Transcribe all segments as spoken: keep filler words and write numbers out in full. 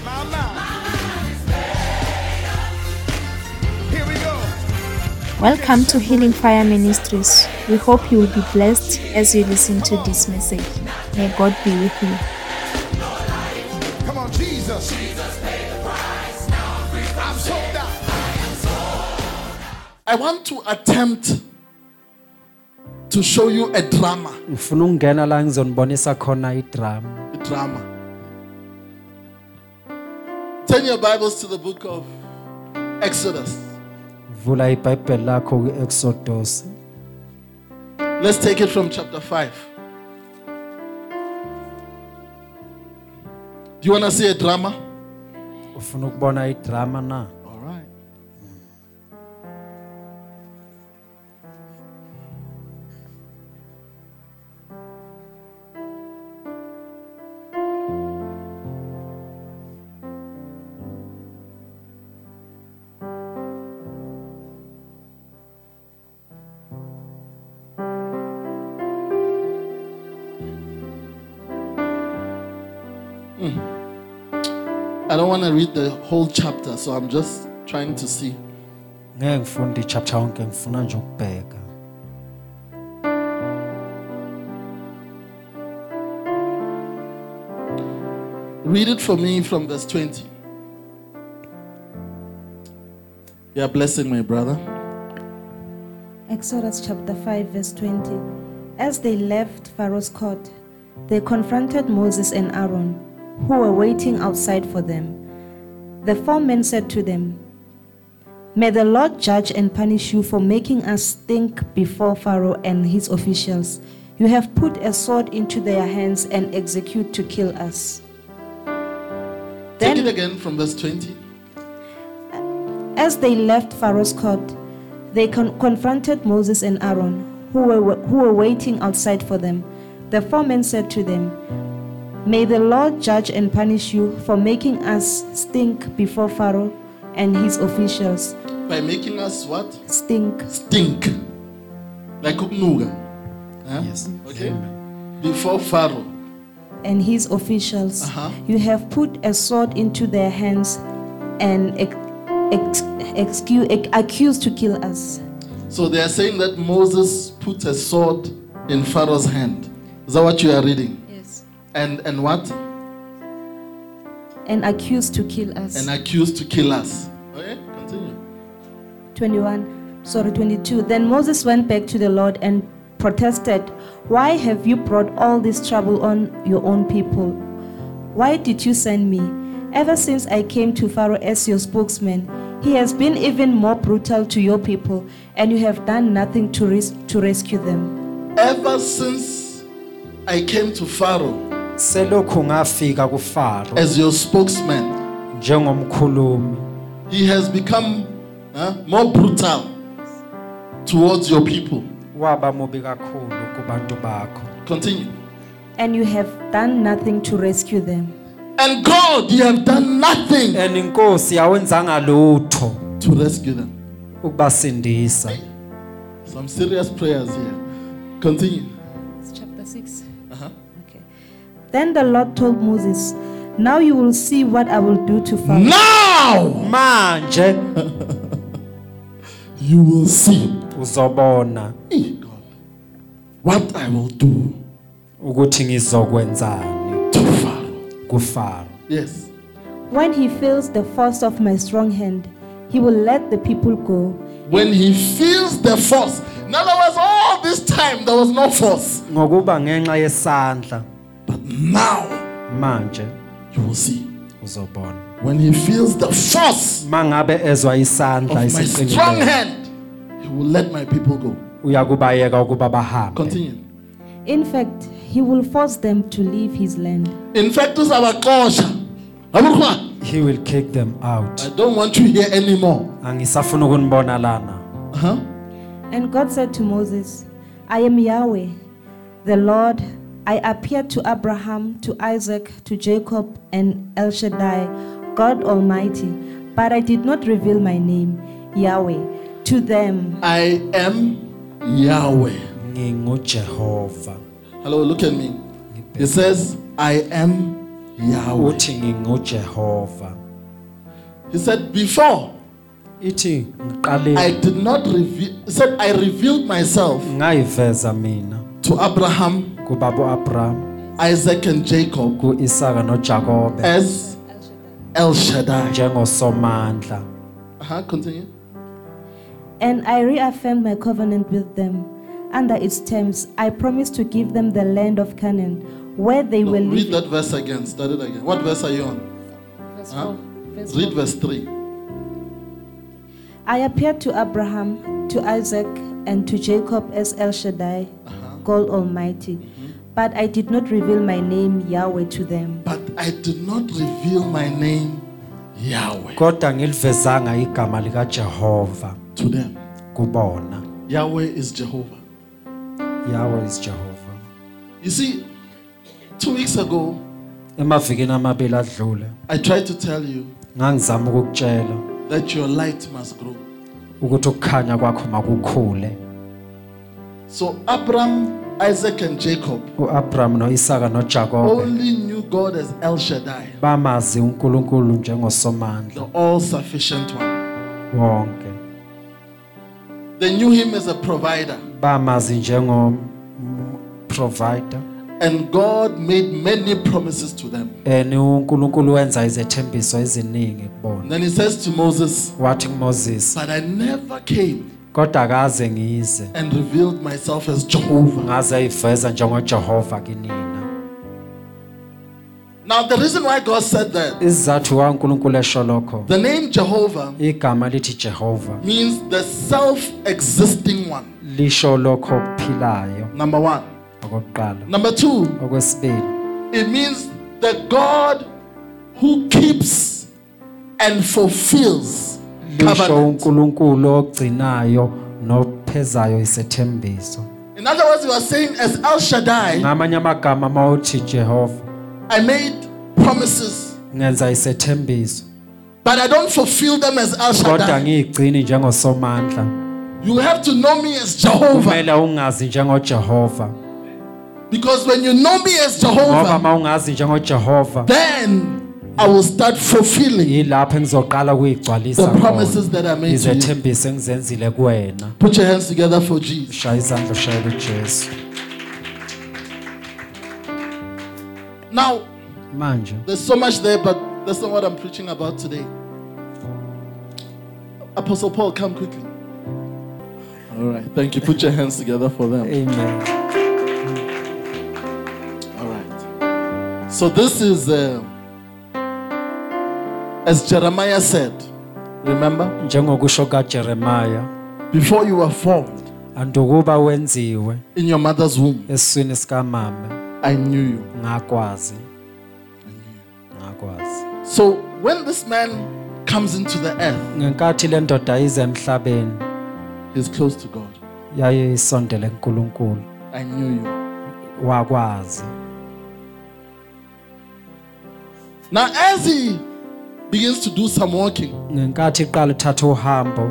Here we go. Welcome to Healing Fire Ministries. We hope you will be blessed as you listen to this message. May God be with you. Come on, Jesus. I'm sold out. I want to attempt to show you a drama. Ngifuna ukungena la ngizonibonisa khona idrama. A drama. Turn your Bibles to the book of Exodus. Vula iBhayibheli lakho kuExodus. Let's take it from chapter five. Do you want to see a drama? Ufuna ukubona idrama na? All right. I don't want to read the whole chapter, so I'm just trying to see. Ngeke ngifunde ichapter yonke, ngifuna nje ukubheka. Read it for me from verse twenty. You are blessing my brother. Exodus chapter five, verse twenty. As they left Pharaoh's court, they confronted Moses and Aaron, who were waiting outside for them. The four men said to them, "May the Lord judge and punish you for making us stink before Pharaoh and his officials. You have put a sword into their hands and execute to kill us." Take Then, it again from verse twenty. as they left Pharaoh's court, they con- confronted Moses and Aaron, who were, who were waiting outside for them. The four men said to them, "May the Lord judge and punish you for making us stink before Pharaoh and his officials." By making us what? Stink. Stink. Like uknuga. Huh? Yes. Okay. Amen. Before Pharaoh. And his officials. Uh-huh. You have put a sword into their hands and ex- ex- excu- ex- accused to kill us. So they are saying that Moses put a sword in Pharaoh's hand. Is that what you are reading? Yes. And and what? And accused to kill us. And accused to kill us. Okay, continue. twenty-one, sorry, twenty-two. Then Moses went back to the Lord and protested, "Why have you brought all this trouble on your own people? Why did you send me? Ever since I came to Pharaoh as your spokesman, he has been even more brutal to your people, and you have done nothing to, res- to rescue them." Ever since I came to Pharaoh Selokhu ngafika kuFaro as your spokesman, njengomkhulumi, he has become huh, more brutal towards your people. waba mubi kakhulu kubantu bakho. Continue. And you have done nothing to rescue them. And God, you have done nothing And inkosi awenzanga lutho to rescue them. ukubasindisa. Some serious prayers here. Continue. It's chapter six. Uh-huh. Okay. Then the Lord told Moses, "Now you will see what I will do to Pharaoh." Now Manje you will see, uzobona eh, God, what I will do ukuthi ngizokwenzani to Pharaoh. kuFaro. Yes. When he feels the force of my strong hand, he will let the people go. When he feels the force. In other words, all this time there was no force. Ngokuba ngenxa yesandla, But now manje you will see. uzobona. When he feels the force Mangabe ezwa isandla of my strong esiqinileyo, hand, he will let my people go. uyakubayeka ukuba bahambe. Continue. In fact, he will force them to leave his land. In fact, uzabaxosha. Abukwa. He will kick them out. I don't want you here anymore. Angisafuna ukunibona lana. Uh-huh. And God said to Moses, "I am Yahweh, the Lord. I appeared to Abraham, to Isaac, to Jacob, and El Shaddai, God Almighty, but I did not reveal my name, Yahweh, to them." I am Yahweh. NginguJehova. Hello, look at me. It says, I am Yahweh. uthi ngingujehova. He said, before Ithi I ngiqale did not reveal, he said, I revealed myself ngayiveza mina to Abraham, kubaba Abraham, Isaac, and Jacob kuIsaka noJakobe as El Shaddai. njengosomandla. Uh-huh, continue. And I reaffirmed my covenant with them. Under its terms, I promised to give them the land of Canaan, where they No, will read live. that verse again. Start it again. What verse are you on? Verse Huh? four. Verse Read four. verse three. I appeared to Abraham, to Isaac, and to Jacob as El Shaddai, God Almighty. But I did not reveal my name, Yahweh, to them. But I did not reveal my name, Yahweh, Kodwa ngilivezanga igama lika Jehova to them. kubona. Yahweh is Jehovah. Yahweh is Jehova. You see, two weeks ago, Emavikini amabili adlule I tried to tell you ngangizama ukukutshela that your light must grow. ukuthi ukukhanya kwakho makukhule. So Abraham, Isaac, and Jacob uAbraham noIsaka noJakobe only knew God as El Shaddai, bamazi uNkulunkulu njengosomandla the all-sufficient one. wonke. They knew him as a provider. Bamazi njengo provider. And God made many promises to them. Eni uNkulunkulu wenza izethembiso eziningi kubona. And then he says to Moses, Wathi kuMoses, but I never came kodwa akaze ngize and revealed myself as Jehovah. ngaze iveza njengoJehova kinina. Now the reason why God said that, Isizathu waNkulunkulu esho lokho, the name Jehovah igama lithi Jehova means the self-existing one. lisho lokho okuphilayo Number one. okokuqala. Number two, Okwesibili, it means the God who keeps and fulfills lisho covenant. uNkulunkulu ogcinayo nophezayo isethembiso. In other words, you are saying as El Shaddai, Ngamanye amagama mawuthi Jehova, I made promises, ngenza isethembiso but I don't fulfill them as El kodwa Shaddai. ngiyigcini njengosomandla. You have to know me as Jehovah. Kumele ungazi njengoJehova. Because when you know me as Ngoba Jehovah, mawungazi njengoJehova, then I will start fulfilling yilapho engizoqala ukuyigcwalisa the promises khona that I made to you. izethembiso engizenzile kuwena. Put your hands together for Jesus. Shaya izandla ushayele uJesu. Now, Manje there's so much there, but that's not what I'm preaching about today. Apostle Paul, come quickly. All right, thank you. Put your hands together for them. amen. All right. So this is, uh, as Jeremiah said, remember, Njengokusho kaJeremiah, before you were formed andukuba wenziwe in your mother's womb, esiswini sikamama I knew you. ngakwazi. Ngakwazi. So when this man comes into the earth, Ngenkathi le ndoda ize emhlabeni he's close to God. yaye isondele kuNkulunkulu, I knew you. wakwazi. Now, as he begins to do some walking, Ngenkathi iqala uthatha uhambo,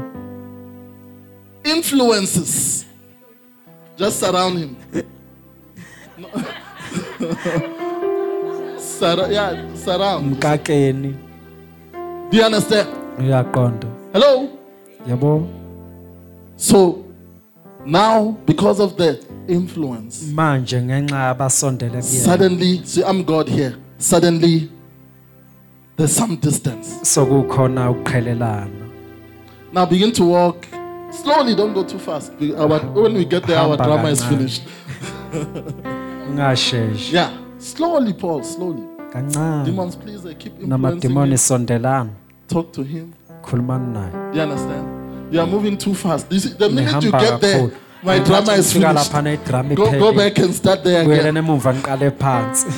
influences just surround him. No. Sur- yeah, surround. mkakeni, Do you understand? uyaqonda. Hello? Yabo, So now, because of the influence, manje ngenxa yabasondele kuyena suddenly, see, I'm God here. Suddenly, there's some distance. sokukhona ukuqhelelana. Now begin to walk slowly. Don't go too fast. We- our- when we get there, our Hamba drama is kancane. finished. Ungasheshi. Yeah, slowly, Paul. Slowly. Kancane. Demons, please uh, keep influencing Namadimoni you. sondelana. Talk to him. Khulumani naye. Do you understand? You are moving too fast. You see, the minute you Nihamba get there, kakhulu. my drama is Ngifika finished. lapha nedrama Go, go iphele. back and start there Buyele again. emuva niqale phansi.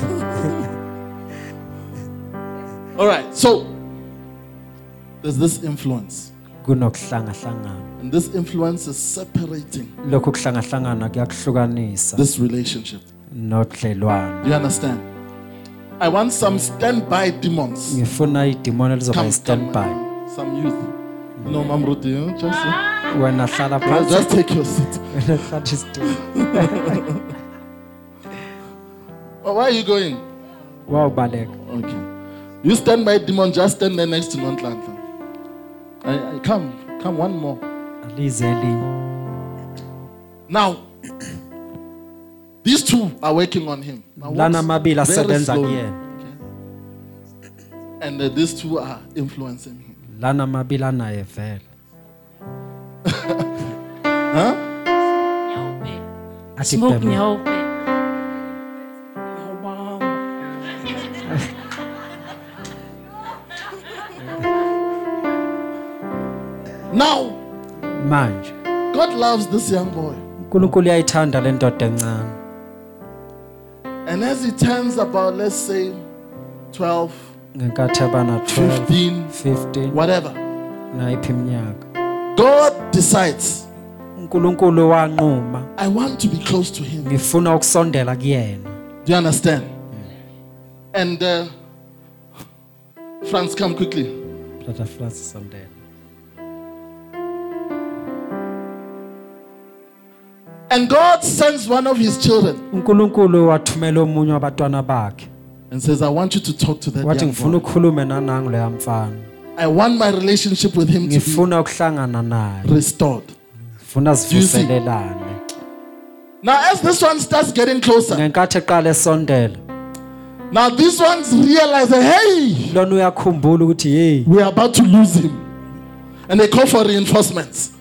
All right. So there's this influence, Kunokuhlanga-hlangana. and this influence is separating Lokhu kuhlanga-hlangana kuyakuhlukanisa this relationship. nobudlelwano. Do you understand? I want some standby demons. Ngifuna idimoni elizoba Come, yi-standby. come, some youth. You know, Mamruti, you know, just, uh, Wena hlala just, phansi. just take your seat. Wena hlala isitulo. Oh, where are you going? wawubaleka. Okay. You stand by demon, just stand there next to Nonhlanhla. I, I come, come one more. Alize elinye. Now, these two are working on him. Now, Lana watch mabili very asebenza slowly, kuyena. okay? And uh, these two are influencing him. Lana mabili anaye vele. Huh? Athi Smoke bhemu. nyawupe. Now, Manje God loves this young boy. uNkulunkulu uyayithanda le ndoda encane. And as he turns about, let's say, twelve, Ngenkathi abana twelve, fifteen, fifteen whatever, nayiphi iminyaka. God decides, uNkulunkulu wanquma I want to be close to him. ngifuna ukusondela kuyena. Do you understand? And uh, Franz, come quickly. Brother Francis sondela. And God sends one of his children uNkulunkulu wathumela omunye wabantwana bakhe. and says, I want you to talk to that Wathi young ngifuna boy. ukukhuluma nanangu leya mfana. I want my relationship with him to be Ngifuna ukuhlangana naye. restored. Ngifuna you see? sivuselelane. Now, as this one starts getting closer, Ngenkathi eqala esondela, now these ones realize that, hey, lona uyakhumbula ukuthi hey, we are about to lose him. And they call for reinforcements.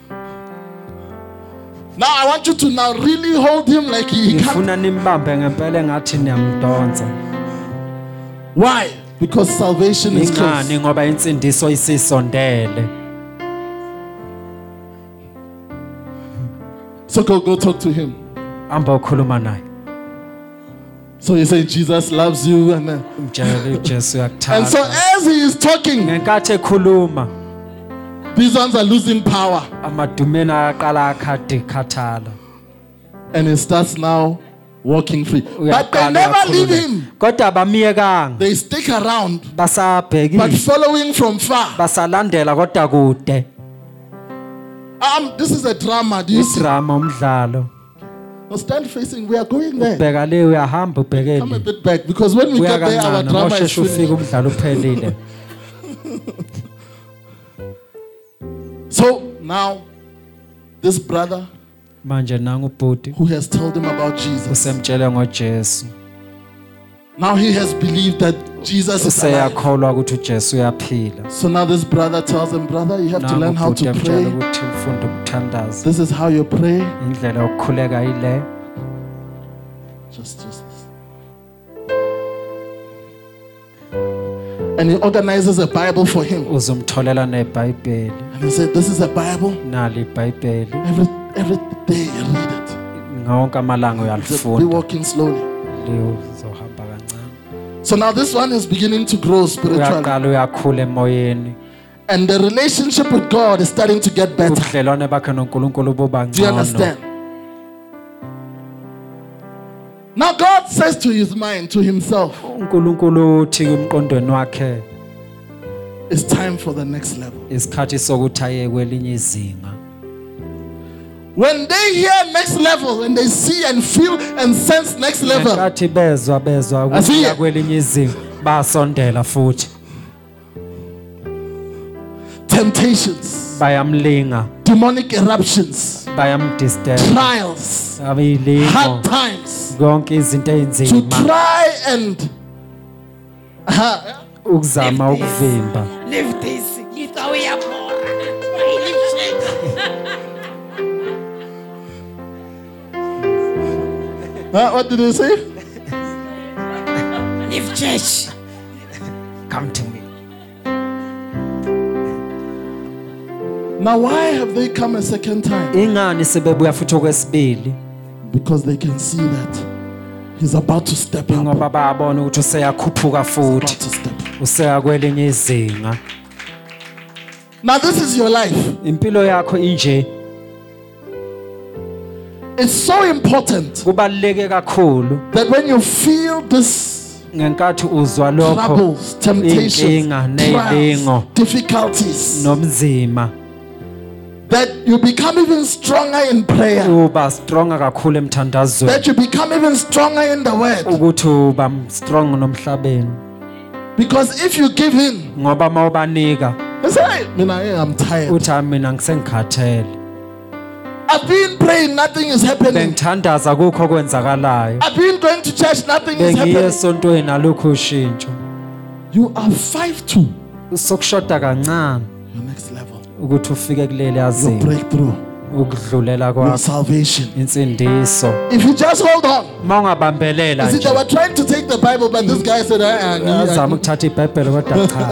Now, I want you to now really hold him like he, he can't. ngifuna nimbambe ngempela engathi niyamdonsa. Why? Because salvation is close. Ingani ngoba insindiso isisondele. So go, go talk to him. Amba ukhuluma naye. So you say, Jesus loves you. And, then, Umtshele uJesu and so uyakuthanda. as he is talking, Ngenkathi ekhuluma, these ones are losing power. amadumeni ayaqala akhade khathala. And he starts now walking free. But they Uyaqala never leave uyakhuluma. him. Kodwa abamiyekanga. They stick around, but Basabhekile. following from far. Basalandela kodwa kude. Um, this is a drama. Do you see? Idrama umdlalo. Now stand facing. We are going there. Bheka le uyahamba ubheke Come a le. bit back because when we get there, our Uyakancane drama is mawusheshe ufike finished. umdlalo uphelile. So now, this brother Manje nangu ubhuti who has told him about Jesus, usemtshele ngoJesu. now he has believed that Jesus is alive. Useyakholwa ukuthi uJesu uyaphila. So now this brother tells him, brother, you have to Nangu learn how ubhuti to emtshela pray. ukuthi ufunda ukuthandaza. This is how you pray. Indlela yokukhuleka ile. Just, just. And he organizes a Bible for him. Uzumtholela neBhayibheli. And he said, this is a Bible. Nali iBhayibheli. Every, every day you read it. Ngawonke amalanga Just be uyalifunda. walking slowly. Lizohamba kancane. So now this one is beginning to grow spiritually. Uyaqala uyakhula emoyeni. And the relationship with God is starting to get better. Ubudlelwane bakhe noNkulunkulu buba Do you ngcono. understand? Now God says to his mind, to himself, uNkulunkulu uthi emqondweni wakhe it's time for the next level. isikhathi sokuthi aye kwelinye izinga. When they hear next level and they see and feel and sense next level, Ngenkathi bezwa bezwa ukuthi Asiye. ya kwelinye izinga basondela futhi temptations, bayamlinga, demonic eruptions, bayamdisturb, trials, abilingo hard times, konke izinto to einzima try and uh, ukuzama ukuvimba. Leave this. Ngitwa uyabhora. uh, what did he say? Leave church. Come to me. Now, why have they come a second time? Ingani sebebuya futhi okwesibili? Because they can see that he's about to step up. Ngoba bayabona ukuthi useyakhuphuka About futhi, to step up. useya kwelinye izinga. Now, this is your life. Impilo yakho inje. It's so important Kubaluleke kakhulu that when you feel this ngenkathi uzwa lokho troubles, temptations, inkinga trials, nezilingo difficulties, nomzima that you become even stronger in prayer, uba stronger kakhulu emthandazweni, that you become even stronger in the word. ukuthi uba strong nomhlabeni. Because if you give in, Ngoba mawubanika you say, "Hey, mina, eh, I'm tired. uthi mina ngisengikhathele. I've been praying, nothing is happening. Bengithandaza kukho kwenzakalayo. I've been going to church, nothing is Bengiye happening." esontweni alukho ushintsho. You are five two. Sokushoda kancane Your next level, ukuthi ufike kuleli your yazi breakthrough, ukudlulela your kwakho salvation. insindiso. If you just hold on. Mawungabambelela You see, they nje. were trying to take the Bible, but this guy said, "I, I, Azama I, ukuthatha iBhayibheli kodwa cha.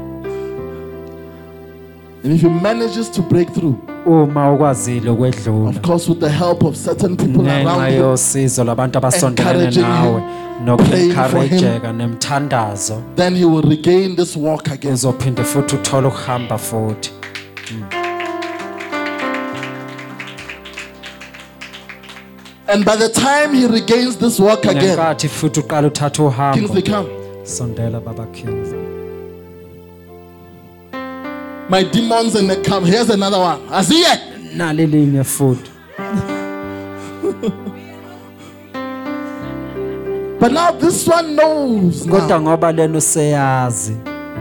And if he manages to break through, Uma ukwazile ukwedlula of course, with the help of certain people ngenxa around you, yosizo labantu abasondelene encouraging nawe him, noku-encourage-eka nemthandazo, then he will regain this walk again. uzophinde futhi uthole ukuhamba futhi. And by the time he regains this walk again, Nenkathi futhi uqala uthatha Kingsley, uhambo. come. Sondela baba Kings. My demons and they come. Here's another one. I see it. Nali linye futhi. But now this one knows. Kodwa Now. ngoba lena useyazi.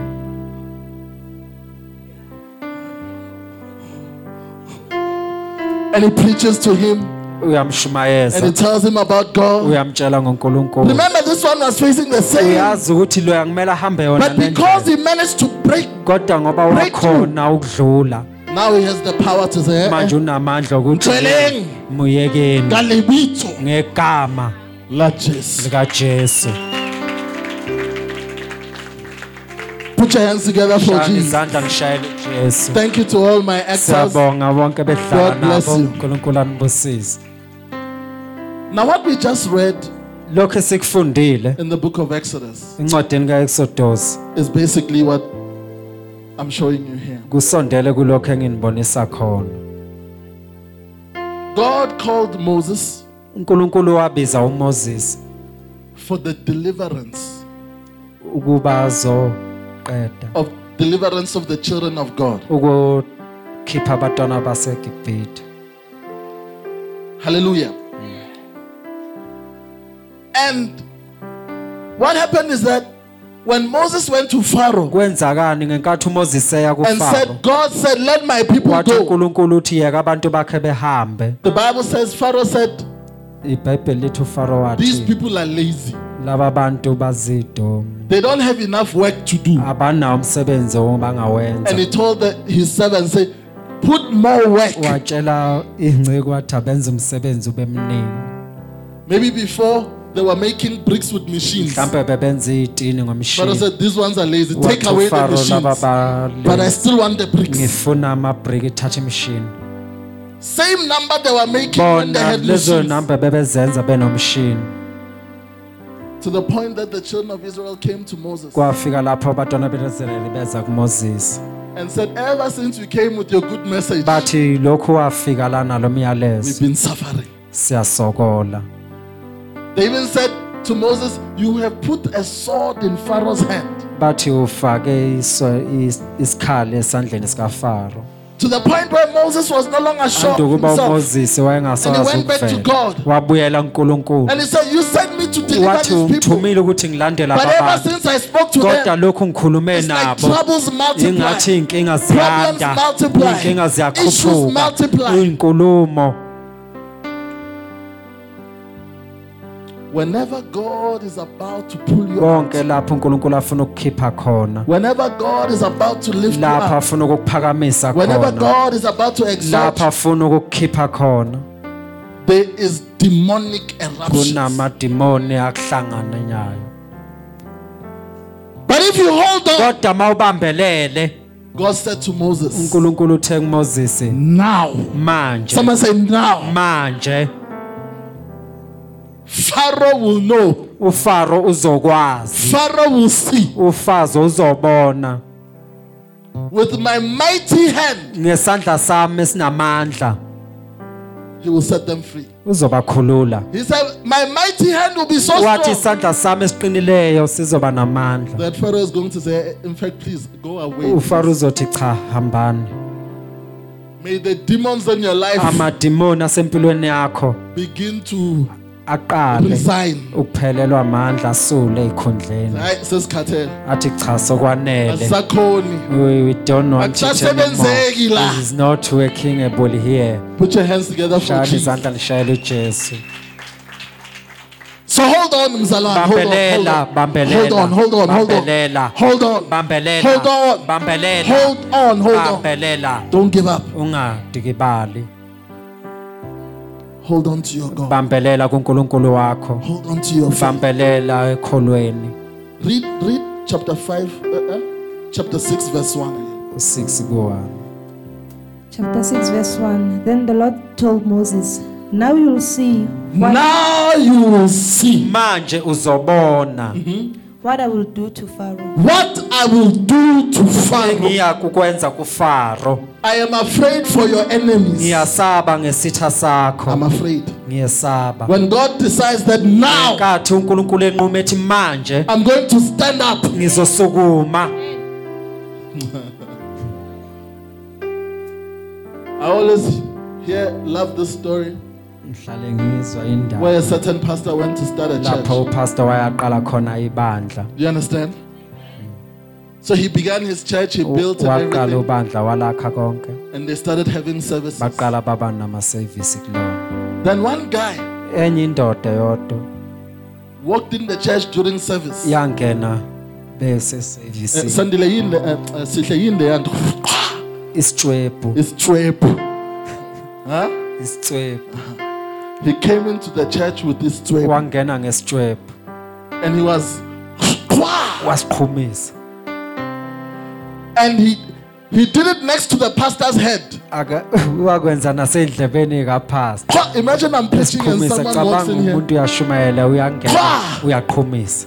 And he preaches to him and he Uyamshumayeza. tells him about God. Uyamtshela ngoNkulunkulu. Remember, this one was facing the same. Uyazi ukuthi lo yakumele ahambe yona But because lendlela. he managed to break, Kodwa ngoba Breakthrough. wakhona ukudlula. now he has the power to say, eh, Manje eh, unamandla ukuthi Mtsheleng. muyekeni Galibito. ngegama La Jesu. lika Jesu. Put your hands together for Shaya Jesus. izandla ngishayele Jesu. Thank you to all my actors. Siyabonga bonke behlala God bless nabo. you. uNkulunkulu anibusise. Now, what we just read Lokho esikufundile in the book of Exodus incwadini kaExodus is basically what I'm showing you here. kusondele kulokho enginibonisa khona. God called Moses uNkulunkulu wabiza uMoses for the deliverance ukuba azoqeda of deliverance of the children of God. ukukhipha abantwana baseGibhithe. Hallelujah. And what happened is that when Moses went to Pharaoh Kwenzakani ngenkathi uMoses eya and kuFaro said, God said, let my people wathi go. uNkulunkulu uthi yeka abantu bakhe behambe. The Bible says, Pharaoh said, iBhayibheli lithi uFaro these wathi people are lazy. laba bantu bazidomi They don't have enough work to do. abanawo umsebenzi obangawenza. And he told the, his servants, say, put more work. Watshela ingceke wathi abenze umsebenzi ube mningi. Maybe before they were making bricks with machines. Mhlambe bebenza izitini Pharaoh ngomshini. said, these ones are lazy. Take Wathi away the uFaro laba machines. But I ba still want the bricks. ngifuna amabrick ithathe imishini. Same number they were making when they Bona had lezo machines. namba bebezenza benomshini. To the point that the children of Israel came to Moses Kwafika lapho abantwana beIsrael beza kuMoses. and said, ever since we came with your good message, Bathi lokhu wafika lana lo we've myalezo been suffering. siyasokola. They even said to Moses, you have put a sword in Pharaoh's hand. Bathi ufake iswe- is- isikhali esandleni sikaFaro. To the point where Moses was no longer sure of Ndokuba himself. uMoses And wayengasazi he went back to ukuvela. God. Wabuyela kuNkulunkulu. And he said, you sent me to deliver Wathi these people. ungithumile ukuthi ngilandele But ever abantu. since I spoke to Kodwa them, lokhu ngikhulume it's like nabo. troubles multiply. Ingathi inkinga Problems ziyanda. multiply. Inkinga Issues ziyakhuphuka. multiply. Inkulumo. Whenever God is about to pull you Konke out, lapho uNkulunkulu afuna ukukhipha khona. whenever God is about to lift you Lapha up, afuna ukuphakamisa whenever khona. God is about to exalt Lapha you, afuna ukukhipha khona. there is demonic eruptions. Kunamadimoni akuhlangana nyayo. But if you hold on, Kodwa mawubambelele God said to Moses, uNkulunkulu uthe kuMoses now, manje someone say now, manje Pharaoh will know, uFaro uzokwazi. Pharaoh will see. Ufazo uzobona With my mighty hand, ngesandla sami esinamandla he will set them free. uzobakhulula. He said, my mighty hand will be so Wathi strong isandla sami esiqinileyo sizoba namandla. that Pharaoh is going to say, in fact, please go away. uFaro uzothi cha hambani. May the demons in your life amadimoni asempilweni yakho begin to aqale resign. ukuphelelwa amandla asule ekhundleni Hayi sesikhathele. athi cha sokwanele. Asisakhoni. we, we don't want it Akusasebenzeki anymore. la. It is not working able here. Put your hands together for Shayani Jesus. izandla lishayele uJesu. So hold on, mzalwane. Hold on, hold Bambelela, on. bambelela, Hold on, hold on, hold on. bambelela, Hold on. bambelela, Hold on. bambelela, Hold on, hold on. bambelela. Don't give up. Ungadikibali. Hold on to your God. Bambelela kuNkulunkulu wakho. Hold on to your faith. Bambelela ekholweni. Read, read chapter five, uh, uh, chapter six, verse one. six kuwa. Chapter six, verse one. Then the Lord told Moses, now you will see what, Now you will see Manje uzobona what I will do to Pharaoh. what I will do to Pharaoh. ngiya kukwenza kuFaro. I am afraid for your enemies. Ngiyasaba ngesitha sakho. I'm afraid. Ngiyasaba. When God decides that now Nkathi uNkulunkulu enqume ethi manje I'm going to stand up, ngizosukuma. I always hear, love this story Ngihlale ngizwa indaba where a certain pastor went to start a lapho church. upastor wayaqala khona ibandla. Do you understand? So he began his church, he built and Waqala everything, ubandla walakha konke. and they started having services. Baqala baba nama service kulona. Then one guy Enye indoda yodwa walked in the church during service. yangena bese Eh, service. Sandile yinde, eh, eh, sihle yinde and Isicwebu, it's trap. Huh? isicwebu. He came into the church with this trap Wangena ngesicwebu. and he was Wasiqhumisa. and he he did it next to the pastor's head. Aka wakwenza nasendlebeni kapastor. Imagine I'm preaching and Esiqhumisa someone walks cabanga in here. umuntu uyashumayela uyangena uyaqhumisa.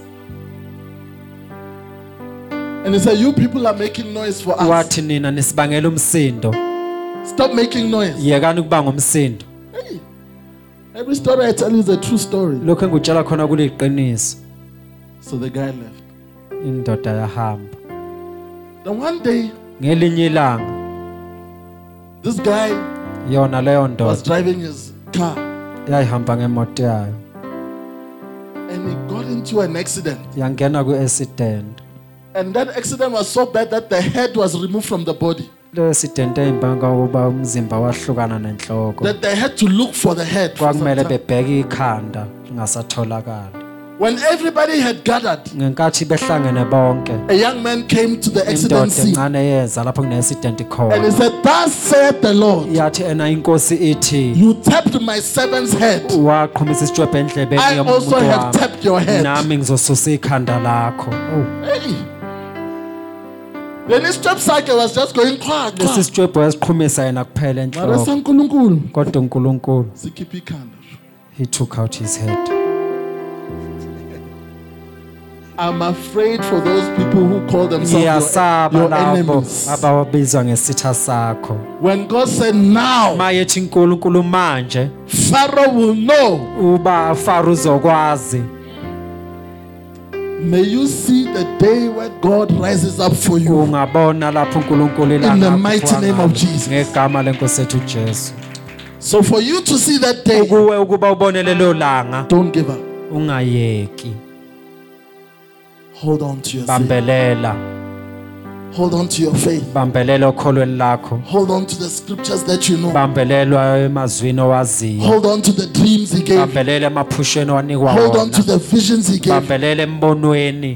And he said, you people are making noise for us. Wathi nina nisibangela umsindo. Stop making noise. Yekani ukubanga umsindo. Hey, every story I tell you is a true story. Lokho engutshela khona kuliqiniso. So the guy left. Indoda yahamba. Then one day, Ngelinye ilanga this guy yona leyo was ndoda driving his car yayihamba ngemoto yayo. and he got into an accident. Yangena ku-accident. And that accident was so bad that the head was removed from the body. Leyo accident eyimbanga ukuba umzimba wahlukana nenhloko. That they had to look for the head. for some Kwakumele time. bebheke ikhanda lingasatholakali. When everybody had gathered, Ngenkathi behlangene bonke a young man came to the indoda accident scene encane yeza lapho kune-accident and he khona. said, thus said the Lord, Yathi ena inkosi ithi you tapped my servant's head. waqhumisa isitshwebhe endlebeni I also yomuntu have wami. tapped your head. Nami ngizosusa ikhanda lakho. Oh. Hey. Then his strap cycle was just going quack. Lesi sitshwebhe wasiqhumisa yena kuphela enhloko. Kodwa uNkulunkulu he took out his head. I'm afraid for those people who call themselves your, Ngiyasaba your labo enemies. abawabizwa ngesitha sakho. When God said now, Mayethi uNkulunkulu manje Pharaoh will know. uba Pharaoh uzokwazi. May you see the day where God rises up for you. Ungabona lapho uNkulunkulu In the mighty name of Jesus. ngegama lenkosi yethu Jesu. So for you to see that day, Kuwe ukuba ubone lelo langa don't give up. ungayeki. Hold on to your faith. Bambelela, Hold on to your faith. bambelela okholweni lakho. Hold on to the scriptures that you know. Bambelelwa emazwini owaziyo. Hold on to the dreams he gave. Bambelela emaphusheni owanikwa Hold on to wona. the visions he gave. Bambelela embonweni.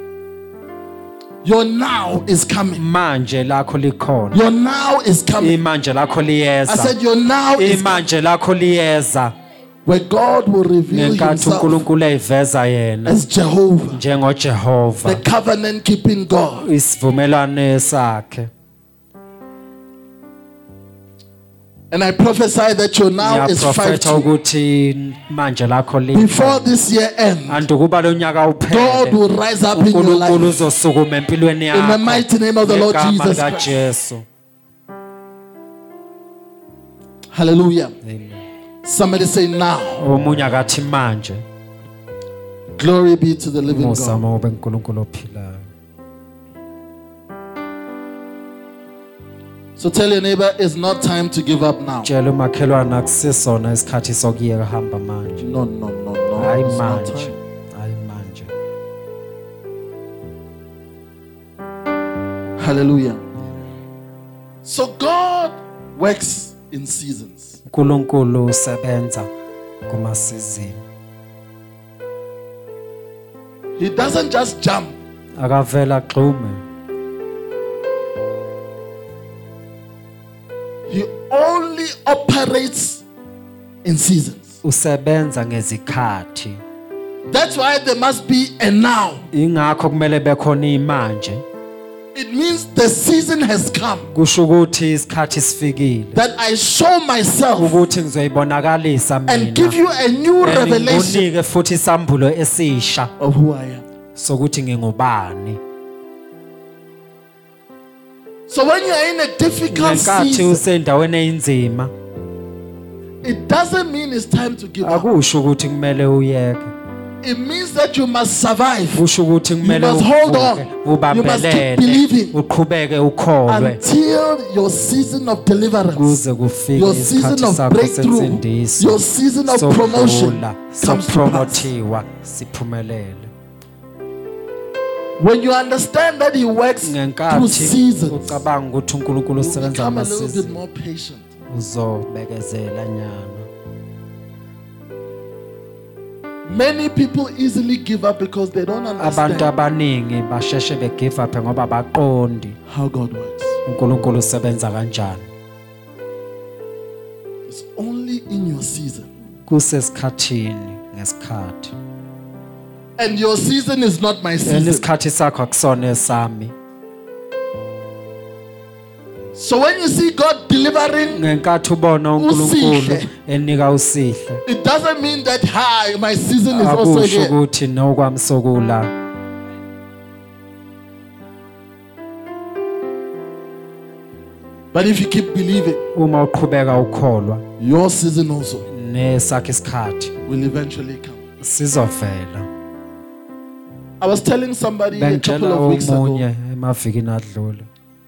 Your now is coming. Manje lakho likhona. Your now is coming. Imanje lakho I liyeza. said your now is coming. Imanje lakho liyeza. Where God will reveal Ngenkathi himself uNkulunkulu eyiveza yena as Jehovah, njengoJehova. the covenant keeping God. Isivumelwano sakhe. And I prophesy that your now is five Ngiyaprofetha to ukuthi manje lakho before likhona. this year ends. Anti kuba lo nyaka God uphele. will rise up in your uNkulunkulu life uzosukuma empilweni yakho. in the mighty name of the Lord Ngegama Jesus lika Christ. Jesu. Hallelujah. Amen. Somebody say now. Omunye akathi manje. Glory be to the living Musa God. mobe uNkulunkulu ophilayo. So tell your neighbor, it's not time to give up now. Tshela umakhelwane akusisona isikhathi sokuyeka hamba manje. No, no, no, no. Hayi It's not manje. time. Hayi manje. Hallelujah. So God works in seasons. uNkulunkulu usebenza kumasizini. He doesn't just jump. Akavela gxume. He only operates in seasons. Usebenza ngezikhathi. That's why there must be a now. Ingakho kumele bekhona imanje. It means the season has come Kusho ukuthi isikhathi sifikile. that I show myself Ukuthi ngizoyibonakalisa mina. and give you a new revelation Ngikunike futhi isambulo esisha of who I am. sokuthi ngingubani. So when you are in a difficult Ngenkathi season, usendaweni einzima, it doesn't mean it's time to give up. akusho ukuthi kumele uyeke. It means that you must survive Kusho ukuthi kumele You must hold on. uvuke, You must keep ubambelele, believing. uqhubeke ukholwe until your season of deliverance, kuze kufike your season isikhathi of sakho breakthrough, sensindiso. your season of promotion Sokudlula, comes to pass. sopromotiwa, siphumelele. When you understand that He works through Ngenkathi seasons, ucabanga ukuthi uNkulunkulu you usebenza become a little bit ngamasizini, more patient. uzobekezela nyana. Many people easily give up because they don't Abantu understand abaningi basheshe begive up ngoba baqondi how God works. uNkulunkulu usebenza kanjani. It's only in your season. Kusesikhathini ngesikhathi. And your season is not my Yena season. isikhathi sakho akusona esami. So when you see God delivering, Ngenkathi ubona uNkulunkulu Usihle. enika usihle, it doesn't mean that, hi, my season is also akusho here. ukuthi nokwami sokula. But if you keep believing, Uma uqhubeka ukholwa, your season also nesakhe isikhathi will eventually come. sizovela. I was telling somebody a couple Bengitshela of weeks ago omunye emavikini adlule.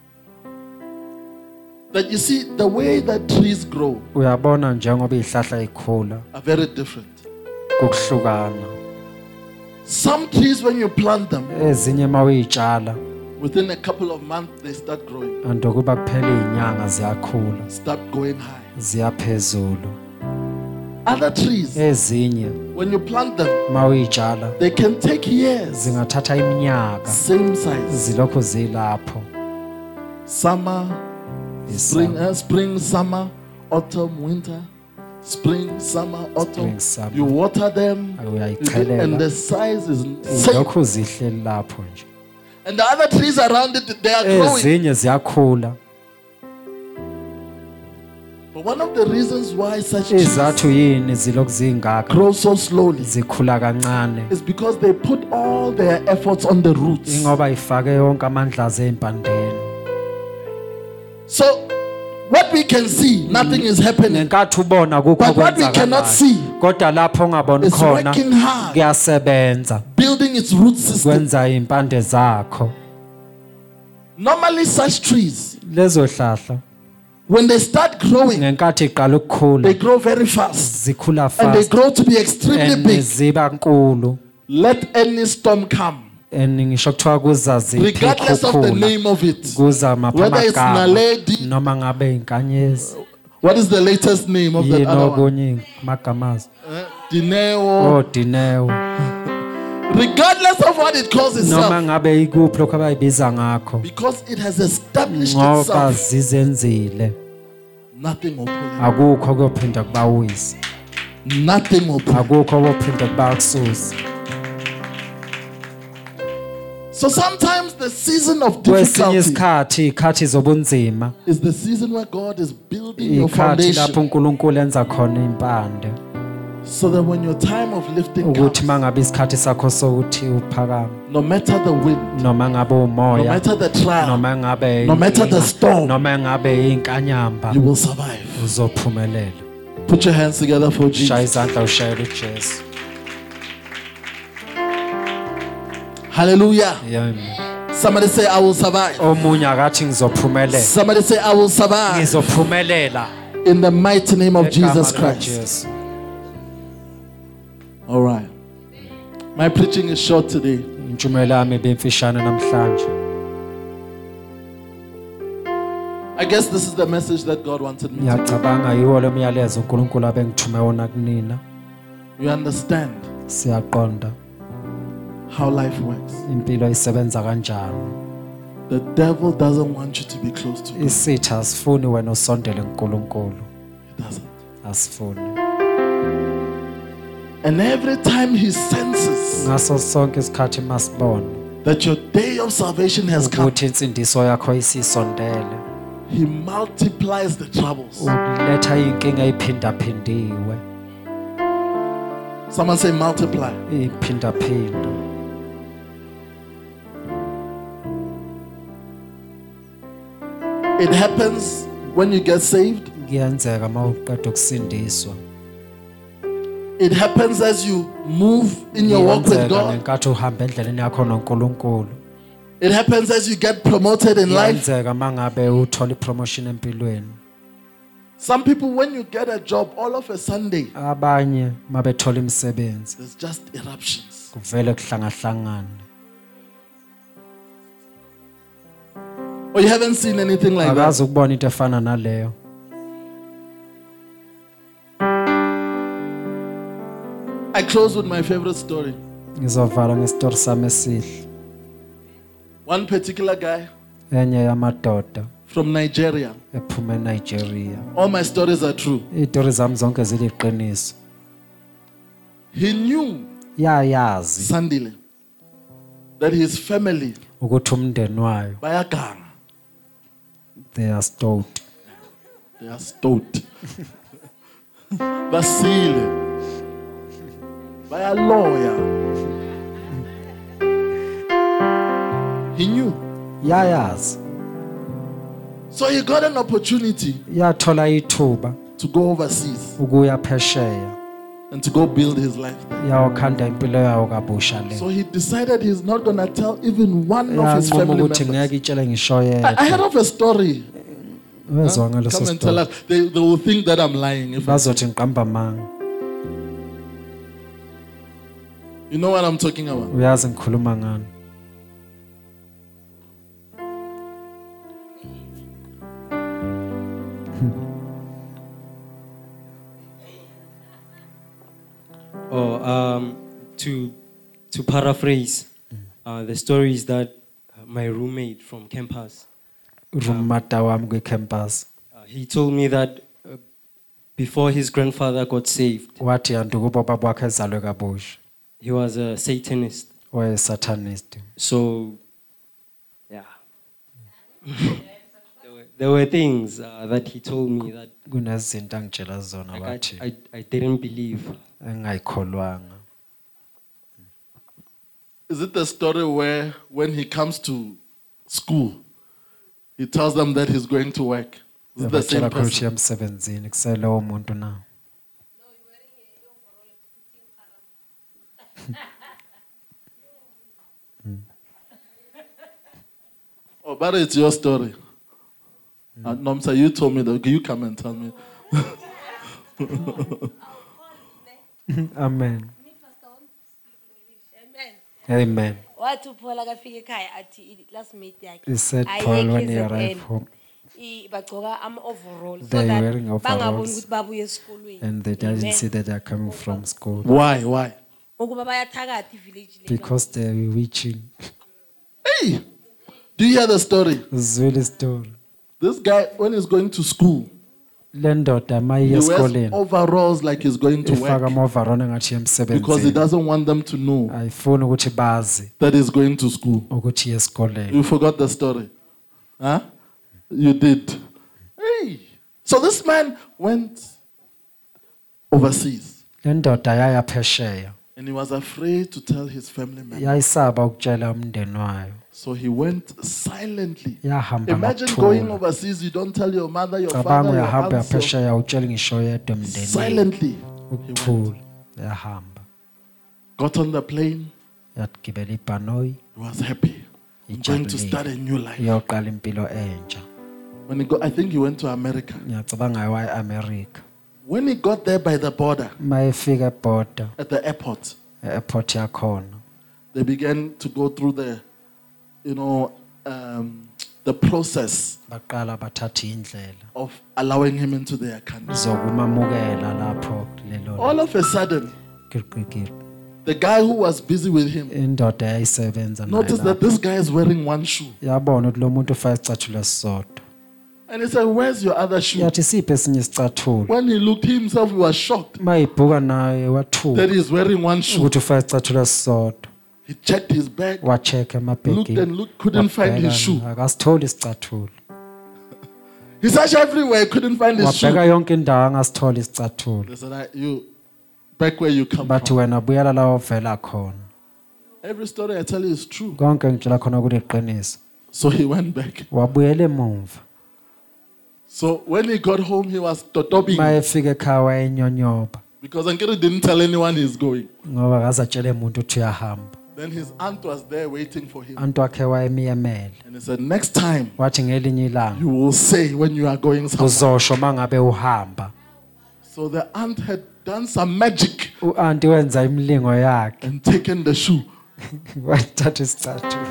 that you see, the way that trees grow Uyabona njengoba izihlahla ikhula are very different. kokuhlukana. Some trees, when you plant them, Ezinye mawuyitshala within a couple of months, they start growing, andokuba kuphela izinyanga ziyakhula, start going high. ziyaphezulu. Other trees, Ezinye when you plant them, mawuyitshala they can take years, zingathatha iminyaka same size. zilokho zilapho. Summer, spring, uh, spring, summer, autumn, winter, spring, summer, autumn. Spring, summer. You water them, Uyayichelela. and the size is same. Lokho zihleli lapho nje. And the other trees around it, they are growing. Ezinye ziyakhula. But one of the reasons why such trees Izathu yini zilokhu zingaka grow so slowly zikhula kancane is because they put all their efforts on the roots. ingoba ifake yonke amandla azimpandeni. So what we can see, nothing is happening. Ngenkathi ubona kukho But what we cannot see kwenzakalayo, kodwa lapho ungaboni is khona working hard, kuyasebenza building its root system. kwenza impande zakho. Normally such trees, Lezo hlahla when they start growing, ngenkathi iqala they ukukhula grow very fast. zikhula And they fast grow to be extremely and big. ziba nkulu. Let any storm come, And ngisho kuthiwa kuza ziphi regardless of the ikhukhula, name of it. kuza mapha Whether it's amagama Naledi, noma ngabe inkanyezi what is the latest name of that yini other one? okunye magamazi Uh, Dineo. odinewo Regardless of what it calls noma itself, ngabe ikuphi lokho abayibiza ngakho, because it has established ngoba itself, zizenzile, nothing will pull it. akukho kuyophinda kubawisa, Nothing will pull it. akukho kuyophinda kubakususa. So sometimes the season of Kwesinye difficulty isikhathi ikhathi zobunzima, is the season where God is building your ikhathi lapho foundation, uNkulunkulu enza khona impande, so that when your time of lifting ukuthi comes, mangabe isikhathi sakho sokuthi uphakame, no matter the wind, noma ngabe no umoya, matter the trial, noma ngabe no matter the inkinga, storm, noma ngabe inkanyamba, you will survive. uzophumelela. Put your hands together for Shaya Jesus. izandla ushayele uJesu. Hallelujah. Amen. Somebody say, I will survive. omunye akathi ngizophumelela Somebody say, I will survive. ngizophumelela In the mighty name of Egama Jesus lika Christ. Jesu. All right. My preaching is short today. intshumayelo yami bemfishane namhlanje. I guess this is the message that God wanted me to. ngiyacabanga yiwo lo myalezo uNkulunkulu abengithume wona kunina. You understand Siyaqonda how life works. impilo isebenza kanjani. The devil doesn't want you to be close to God. Isitha asifuni wena usondele kuNkulunkulu. He doesn't. Asifuni. And every time he senses Ngaso sonke isikhathi masibona that your day of salvation has come, ukuthi insindiso yakho isisondele. he multiplies the troubles. Uletha inkinga iphindaphindiwe. Someone say multiply. Iphindaphinda. It happens when you get saved. Kuyenzeka mawuqeda ukusindiswa. It happens as you move in your walk with Kuyenzeka God. ngenkathi uhamba endleleni yakho noNkulunkulu. It happens as you get promoted in life. Kuyenzeka mangabe uthola ipromotion empilweni. Some people, when you get a job, all of a Sunday, Abanye mabethola imisebenzi there's just eruptions. kuvele kuhlangahlangana. Or you haven't seen anything like that. Akazi ukubona into efana naleyo. I close with my favorite story. Ngizovala ngesitory sami esihle. One particular guy Enye yamadoda from Nigeria. ephuma eNigeria. All my stories are true. Izitori zami zonke ziliqiniso. He knew Yayazi Sandile that his family ukuthi umndeni wayo bayaganga. they are stoked. They are stoked. Basile. Bayaloya. He knew. Yayazi. So he got an opportunity Yathola ithuba to go overseas ukuya phesheya. and to go build his life there. Yawakhanda impilo yawo kabusha le. So he decided he's not going to tell even one of his Yanquma family ukuthi members. ngeke itshele ngisho I, I yedwa. heard of a story. Wezwa ngaleso Come and tell story. us. They, they will think that I'm lying. If I, Bazothi ngiqamba manga. you know what I'm talking about. Uyazi ngikhuluma ngani. Oh, um, to to paraphrase, uh, the story is that my roommate from campus, Roommate wami kwi-campus. uh, he told me that uh, before his grandfather got saved, Wathi yanti ukuba baba wakhe ezalwe kabusha. he was a Satanist. Wayesatanist. So, yeah, there, were, there were things uh, that he told me that Kunezinto angitshela zona like, wathi I, I, I didn't believe. engayikholwanga. Is it the story where when he comes to school, he tells them that he's going to work? Is it the same Batshela khona ukuthi person? emsebenzini kuseleyo muntu na. Oh, but it's your story. Uh, Nomsa, you told me that. You come and tell me. Amen. Amen. Amen. Wathi uPaul akafika ekhaya athi last mate yakhe He said ayekho Paul when he e-Z N. arrived home I- bagcoka ama overall so They that wearing overalls. bangaboni ukuthi babuye esikolweni. and they didn't Amen. see that they are coming from school Why? Why? Ukuba bayathakatha ivillage le. because they were witching. Hey! Do you hear the story? Uzwile story. This guy, when he's going to school, Le ndoda he mayiye wears esikoleni overalls like he's going to ifaka work ama-overall engathi because he emsebenzini. doesn't want them to know Ayifuni ukuthi bazi that he's going to school. ukuthi iye esikoleni. You forgot the story. Huh? You did. Hey! So this man went overseas Le ndoda yaya phesheya. and he was afraid to tell his family members. Yayisaba ukutshela umndeni wayo. So he went silently. Yahamba Imagine going ngokuthula. overseas, you don't tell your mother, your Cabanga father, your uyahamba aunt. so yaphesheya utshele ngisho yedwa emndenini. Silently. Ukuthula. Yahamba. Got on the plane. Yagibela ibhanoyi. He was happy. I'm going to start a new life. iyoqala impilo entsha. When he go, I think he went to America. Ngiyacabanga waya eAmerica. When he got there by the border, Mayefika eborder, at the airport, airport yakhona. they began to go through the, you know, um, the process Baqala bathatha indlela of allowing him into their country. zokumamukela lapho lelo. All of a sudden, Kirikiri. the guy who was busy with him Indoda yayisebenza naye noticed that lapho. this guy is wearing one shoe. Yabona ukuthi lo muntu ufake isicathulo esisodwa. And he said, where's your other shoe? Yathi siphe esinye isicathulo. When he looked himself, he was shocked Mayibhuka naye wathuka that he's wearing one shoe. ukuthi ufake isicathulo esisodwa. He checked his bag, Wacheka looked emabhegini. and looked, couldn't find his shoe. Akasitholi isicathulo. He searched everywhere, couldn't find his Wabheka shoe. yonke indawo angasitholi isicathulo. They said, "Ah, you, back where you come Bathi from." wena buyela la ovela khona. Every story I tell you is true. Konke ngitshela khona ukuthi iqiniso. So he went back. Wabuyela emuva. So when he got home, he was totobing Mayefika ekhaya wayenyonyoba because Ankere didn't tell anyone he's going. ngoba akazatshela umuntu ukuthi uyahamba. Then his aunt was there waiting for him. Antu wakhe wayemiyemele. And he said, next time Wathi ngelinye ilanga you will say when you are going somewhere. uzosho mangabe uhamba. So the aunt had done some magic U-anti wenza imilingo yakhe. and taken the shoe. Wathatha isicathulo.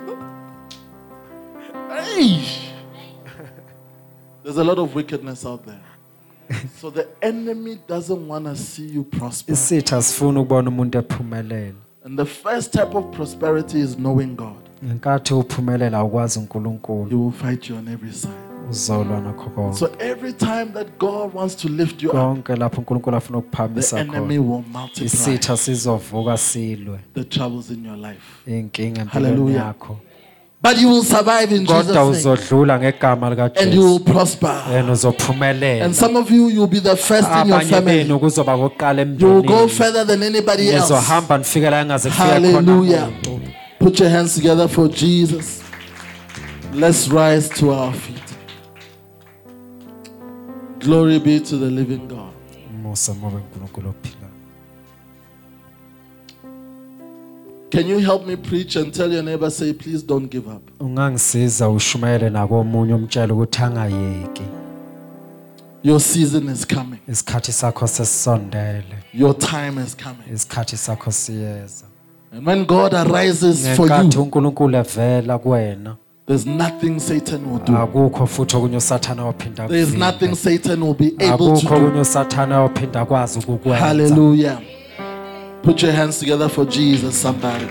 Hey! There's a lot of wickedness out there. So the enemy doesn't want to see you prosper. Isitha sifuna ukubona umuntu ephumelela. And the first type of prosperity is knowing God. Ngenkathi uphumelela ukwazi He uNkulunkulu will fight you on every side. uzolwa nakho konke. So every time that God wants to lift you up, Konke lapho uNkulunkulu afuna the ukuphamisa enemy khona. will multiply Isitha sizovuka silwe the troubles in your life. inkinga empilweni Hallelujah. yakho. But you will survive in Jesus' Kodwa name. uzodlula ngegama lika And you will Jesu. prosper. Yena uzophumelela. And some of you, you'll be the first in your Abanye family. benu kuzoba kokuqala You will go emndenini. further than anybody else. Nizohamba nifike la engaze kufike khona Hallelujah. umuntu. Put your hands together for Jesus. Let's rise to our feet. Glory be to the living God. Umusa mobe uNkulunkulu ophilayo. Can you help me preach and tell your neighbor, say, please don't give up. Ungangisiza ushumayele nakomunye umtshela ukuthi angayeki. Your season is coming. Isikhathi sakho sesisondele. Your time is coming. Isikhathi sakho siyeza. And when God arises for Ngenkathi you, uNkulunkulu evela kuwena, there's nothing Satan will do. akukho futhi okunye usathana waphinda There's akuvimbe. nothing Satan will be able Akukho to do. okunye usathana waphinda akwazi ukukwenza. Hallelujah. Put your hands together for Jesus, somebody.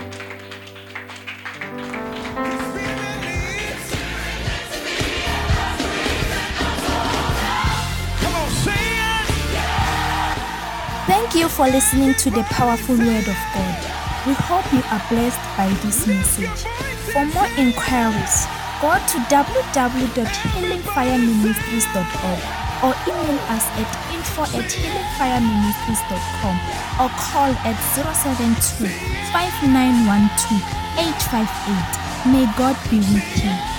Come on, say it. Thank you for listening to the powerful word of God. We hope you are blessed by this message. For more inquiries, go to w w w dot healing fire ministries dot org or email us at info at healing fire ministries dot com or call at zero seven two, five nine one two, eight five eight. May God be with you.